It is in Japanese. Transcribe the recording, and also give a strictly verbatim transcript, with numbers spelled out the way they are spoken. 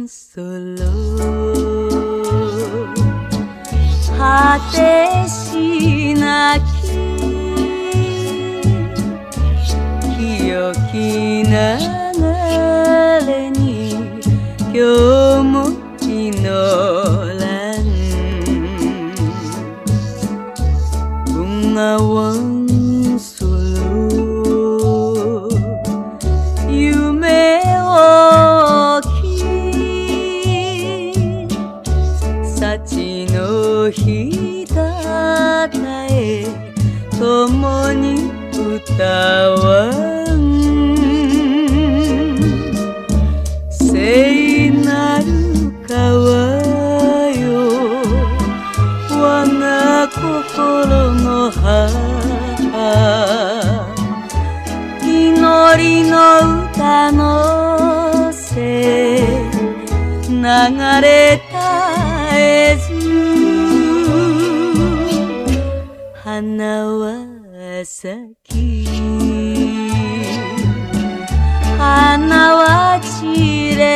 solo 果てしなき清き流れに今日も祈らんBengawan solo 夢をき幸の日たたえ共に歌わん聖なる川よ我が心の母祈りの歌のせ流れ絶えず花は咲き花は散れ